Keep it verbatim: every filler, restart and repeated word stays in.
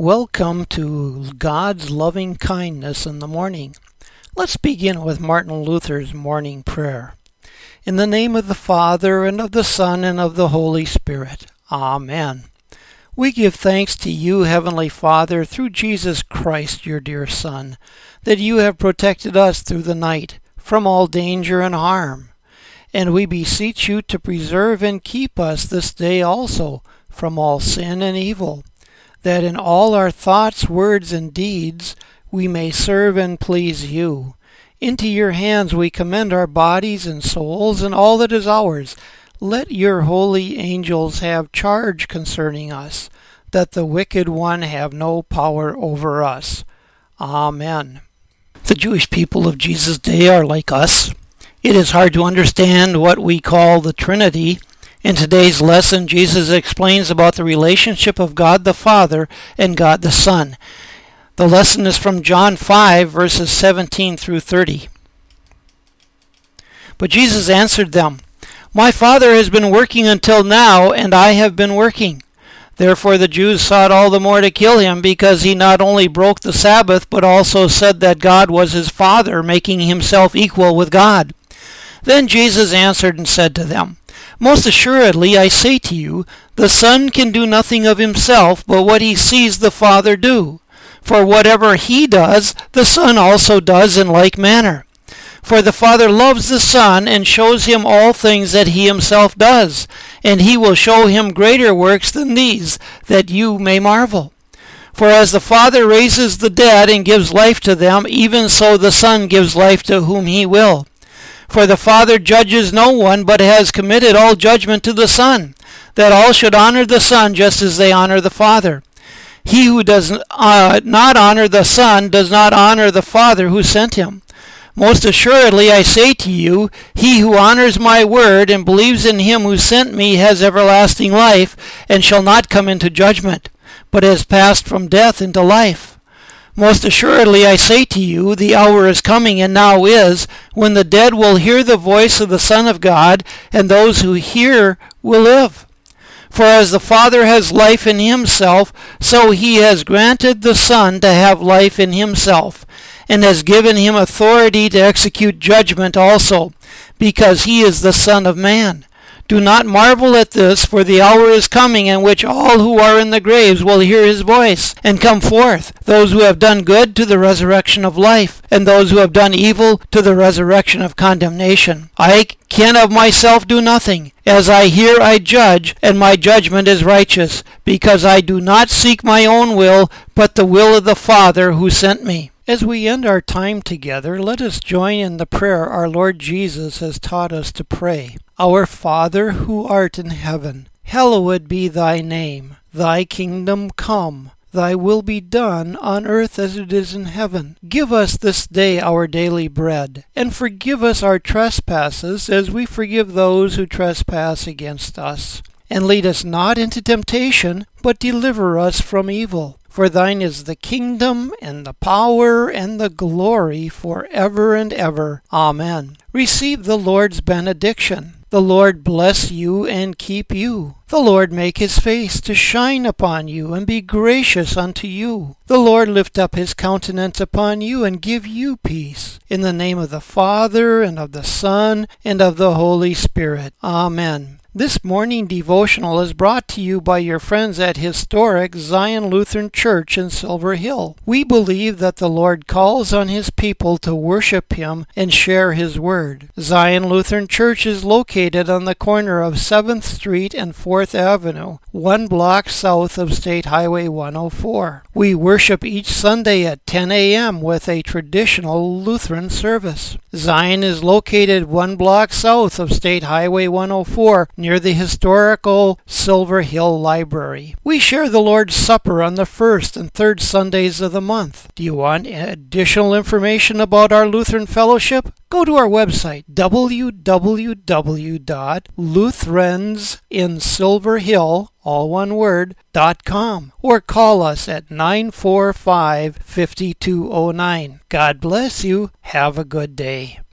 Welcome to God's loving kindness in the morning. Let's begin with Martin Luther's morning prayer. In the name of the Father, and of the Son, and of the Holy Spirit. Amen. We give thanks to you, Heavenly Father, through Jesus Christ, your dear Son, that you have protected us through the night from all danger and harm. And we beseech you to preserve and keep us this day also from all sin and evil, that in all our thoughts, words, and deeds we may serve and please you. Into your hands we commend our bodies and souls and all that is ours. Let your holy angels have charge concerning us, that the wicked one have no power over us. Amen. The Jewish people of Jesus' day are like us. It is hard to understand what we call the Trinity. In today's lesson, Jesus explains about the relationship of God the Father and God the Son. The lesson is from John five, verses seventeen through thirty. But Jesus answered them, "My Father has been working until now, and I have been working." Therefore the Jews sought all the more to kill him, because he not only broke the Sabbath, but also said that God was his Father, making himself equal with God. Then Jesus answered and said to them, "Most assuredly I say to you, the Son can do nothing of himself, but what he sees the Father do. For whatever he does, the Son also does in like manner. For the Father loves the Son, and shows him all things that he himself does, and he will show him greater works than these, that you may marvel. For as the Father raises the dead and gives life to them, even so the Son gives life to whom he will. For the Father judges no one, but has committed all judgment to the Son, that all should honor the Son just as they honor the Father. He who does uh, not honor the Son does not honor the Father who sent him. Most assuredly I say to you, he who honors my word and believes in him who sent me has everlasting life, and shall not come into judgment, but has passed from death into life. Most assuredly I say to you, the hour is coming, and now is, when the dead will hear the voice of the Son of God, and those who hear will live. For as the Father has life in himself, so he has granted the Son to have life in himself, and has given him authority to execute judgment also, because he is the Son of Man. Do not marvel at this, for the hour is coming in which all who are in the graves will hear his voice, and come forth, those who have done good to the resurrection of life, and those who have done evil to the resurrection of condemnation. I can of myself do nothing. As I hear I judge, and my judgment is righteous, because I do not seek my own will, but the will of the Father who sent me." As we end our time together, let us join in the prayer our Lord Jesus has taught us to pray. Our Father, who art in heaven, hallowed be thy name. Thy kingdom come. Thy will be done on earth as it is in heaven. Give us this day our daily bread, and forgive us our trespasses as we forgive those who trespass against us. And lead us not into temptation, but deliver us from evil. For thine is the kingdom, and the power, and the glory, forever and ever. Amen. Receive the Lord's benediction. The Lord bless you and keep you. The Lord make his face to shine upon you, and be gracious unto you. The Lord lift up his countenance upon you, and give you peace. In the name of the Father, and of the Son, and of the Holy Spirit. Amen. This morning devotional is brought to you by your friends at historic Zion Lutheran Church in Silver Hill. We believe that the Lord calls on his people to worship him and share his word. Zion Lutheran Church is located on the corner of seventh Street and fourth Avenue, one block south of State Highway one oh four. We worship each Sunday at ten a.m. with a traditional Lutheran service. Zion is located one block south of State Highway one oh four, near the historical Silver Hill Library. We share the Lord's Supper on the first and third Sundays of the month. Do you want additional information about our Lutheran Fellowship? Go to our website, w w w dot lutherans in silver hill, all one word, dot com, or call us at nine four five, five two zero nine. God bless you. Have a good day.